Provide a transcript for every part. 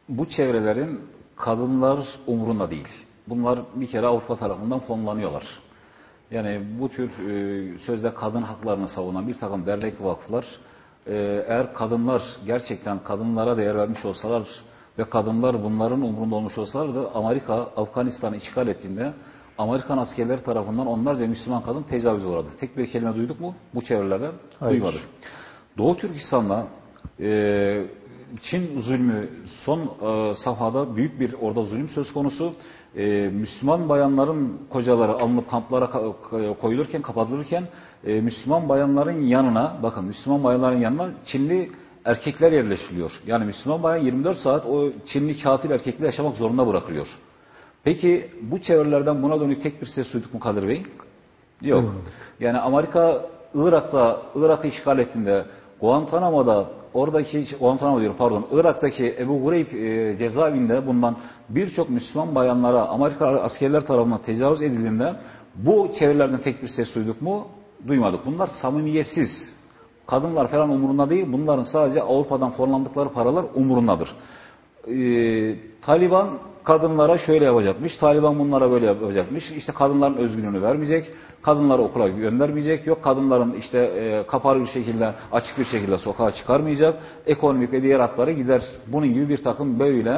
bu çevrelerin kadınlar umurunda değil. Bunlar bir kere Avrupa tarafından fonlanıyorlar. Yani bu tür sözde kadın haklarını savunan bir takım dernek vakıflar, eğer kadınlar gerçekten kadınlara değer vermiş olsalar ve kadınlar bunların umurunda olmuş olsalardı, Amerika Afganistan'ı işgal ettiğinde Amerikan askerleri tarafından onlarca Müslüman kadın tecavüze uğradı. Tek bir kelime duyduk mu? Bu çevrelerden duymadık. Doğu Türkistan'da Çin zulmü son safhada büyük bir orada zulüm söz konusu. Müslüman bayanların kocaları alınıp kamplara koyulurken, kapatılırken Müslüman bayanların yanına, bakın Müslüman bayanların yanına Çinli erkekler yerleştiriliyor. Yani Müslüman bayan 24 saat o Çinli katil erkekle yaşamak zorunda bırakılıyor. Peki bu çevrelerden buna dönük tek bir ses duyduk mu Kadir Bey? Yok. Yani Amerika Irak'ı işgal ettiğinde Guantanamo'da Irak'taki Ebu Gureyb cezaevinde bulunan birçok Müslüman bayanlara Amerika askerler tarafından tecavüz edildiğinde bu çevrelerden tek bir ses duyduk mu? Duymadık. Bunlar samimiyetsiz. Kadınlar falan umurunda değil. Bunların sadece Avrupa'dan fonlandıkları paralar umurundadır. Taliban kadınlara şöyle yapacakmış, Taliban bunlara böyle yapacakmış, işte kadınların özgürlüğünü vermeyecek, kadınları okula göndermeyecek, yok kadınların işte kapalı bir şekilde, açık bir şekilde sokağa çıkarmayacak, ekonomik ve diğer hakları gider. Bunun gibi bir takım böyle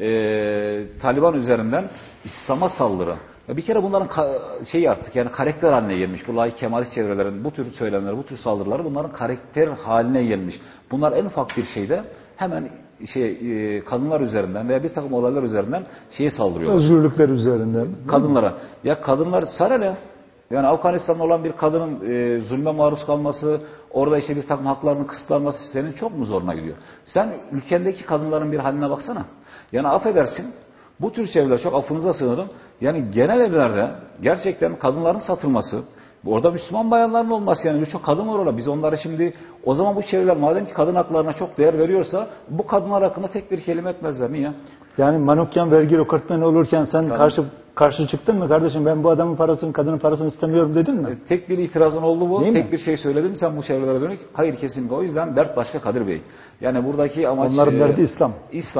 Taliban üzerinden İslam'a saldırı. Bir kere bunların artık yani karakter haline gelmiş. Bu laik kemalist çevrelerin bu tür söylemleri, bu tür saldırıları bunların karakter haline gelmiş. Bunlar en ufak bir şeyde hemen kadınlar üzerinden veya bir takım olaylar üzerinden saldırıyorlar. Özgürlükler üzerinden. Kadınlara. Ya kadınlar sana ne? Yani Afganistan'da olan bir kadının zulme maruz kalması, orada işte bir takım haklarının kısıtlanması senin çok mu zoruna gidiyor? Sen ülkendeki kadınların bir haline baksana. Yani affedersin, bu tür çevreler çok affınıza sığınırım. Yani genel evlerde gerçekten kadınların satılması, orada Müslüman bayanların olması yani birçok kadın var orada. Biz onları şimdi o zaman bu çevreler madem ki kadın haklarına çok değer veriyorsa bu kadınlar hakkında tek bir kelime etmezler. Niye? Yani Manukyan vergi rekortmeni olurken sen karşı çıktın mı kardeşim? Ben bu adamın parasını, kadının parasını istemiyorum dedin mi? Tek bir itirazın oldu bu. Değil tek mi? bir şey söyledin mi sen bu çevrelere dönük? Hayır kesinlikle. O yüzden dert başka Kadir Bey. Yani buradaki amaç onların derdi İslam.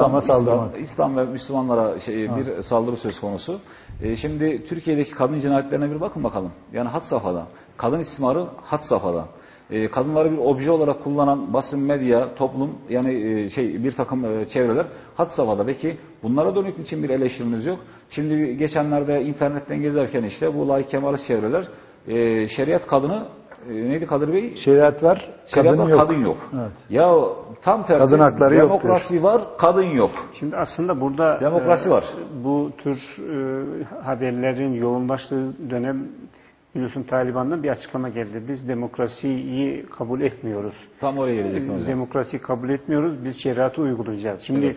İslam ve Müslümanlara bir saldırı söz konusu. Şimdi Türkiye'deki kadın cinayetlerine bir bakın bakalım. Yani had safhada. Kadın istismarı had safhada. Kadınları bir obje olarak kullanan basın, medya, toplum yani bir takım çevreler had safhada. Peki bunlara dönük için bir eleştirimiz yok. Şimdi geçenlerde internetten gezerken işte bu laik kemalist çevreler şeriat kadını neydi Kadir Bey? Şeriat var, kadın yok. Evet. Ya tam tersi kadın hakları demokrasi var, kadın yok. Şimdi aslında burada demokrasi var. Bu tür haberlerin yoğunlaştığı dönem biliyorsun Taliban'dan bir açıklama geldi. Biz demokrasiyi kabul etmiyoruz. Tam oraya gelecektim hocam. Demokrasiyi kabul etmiyoruz. Biz şeriatı uygulayacağız. Şimdi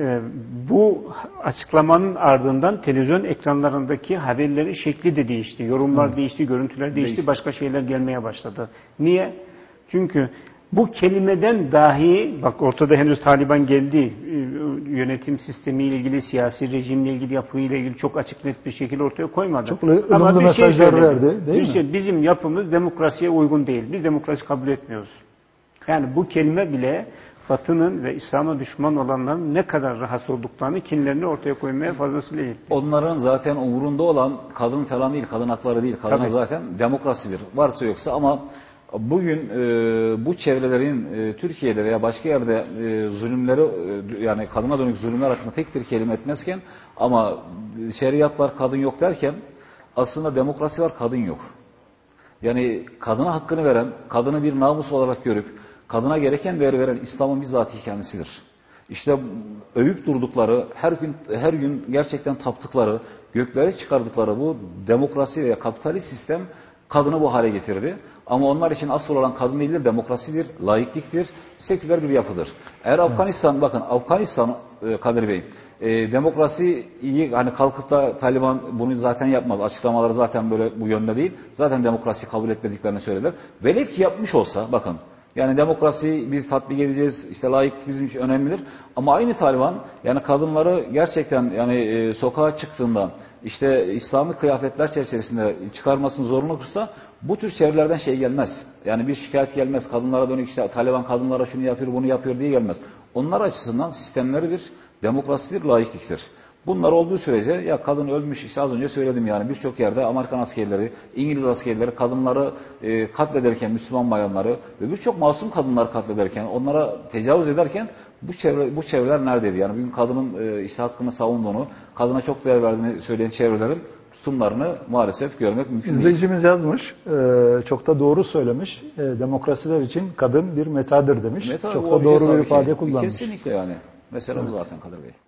bu açıklamanın ardından televizyon ekranlarındaki haberlerin şekli de değişti. Yorumlar değişti, görüntüler değişti. Başka şeyler gelmeye başladı. Niye? Çünkü bu kelimeden dahi, bak ortada henüz Taliban geldi, yönetim sistemiyle ilgili, siyasi rejimle ilgili, yapıyla ilgili çok açık net bir şekilde ortaya koymadı. Çok ılımlı mesajlar verdi, değil mi? Bizim yapımız demokrasiye uygun değil. Biz demokrasi kabul etmiyoruz. Yani bu kelime bile Batı'nın ve İslam'a düşman olanların ne kadar rahatsız olduklarını, kinlerini ortaya koymaya fazlasıyla yetti. Onların zaten umurunda olan kadın falan değil, kadın hakları değil. Kadına zaten demokrasidir. Varsa yoksa ama bugün bu çevrelerin Türkiye'de veya başka yerde zulümleri yani kadına dönük zulümler hakkında tek bir kelime etmezken ama şeriat var kadın yok derken aslında demokrasi var kadın yok. Yani kadına hakkını veren, kadını bir namus olarak görüp kadına gereken değer veren İslam'ın bizzatihi kendisidir. İşte övüp durdukları, her gün gerçekten taptıkları, göklere çıkardıkları bu demokrasi veya kapitalist sistem kadını bu hale getirdi. Ama onlar için asıl olan kadın değildir, demokrasidir, laikliktir, seküler bir yapıdır. Eğer Afganistan, bakın Afganistan Kadir Bey, demokrasiyi hani kalkıp da Taliban bunu zaten yapmaz. Açıklamaları zaten böyle bu yönde değil. Zaten demokrasiyi kabul etmediklerini söylediler. Velev ki yapmış olsa bakın yani demokrasiyi biz tatbik edeceğiz. İşte laiklik bizim için önemlidir. Ama aynı Taliban yani kadınları gerçekten yani sokağa çıktığında işte İslami kıyafetler çerçevesinde çıkarmasını zorunlu kılsa bu tür çevrelerden gelmez. Yani bir şikayet gelmez. Kadınlara dönük işte Taliban kadınlara şunu yapıyor bunu yapıyor diye gelmez. Onlar açısından sistemleridir. demokrasidir, laikliktir. Bunlar olduğu sürece ya kadın ölmüş, işte az önce söyledim yani birçok yerde Amerikan askerleri, İngiliz askerleri kadınları katlederken, Müslüman bayanları ve birçok masum kadınlar katlederken, onlara tecavüz ederken bu çevreler neredeydi? Yani bugün kadının işte hakkını savunduğunu, kadına çok değer verdiğini söyleyen çevrelerin tutumlarını maalesef görmek mümkün değil. İzleyicimiz yazmış, çok da doğru söylemiş. Demokrasiler için kadın bir metadır demiş. Meta, çok da doğru bir ifade kullanmış. Kesinlikle yani. Mesela bu zaten Kadir Bey.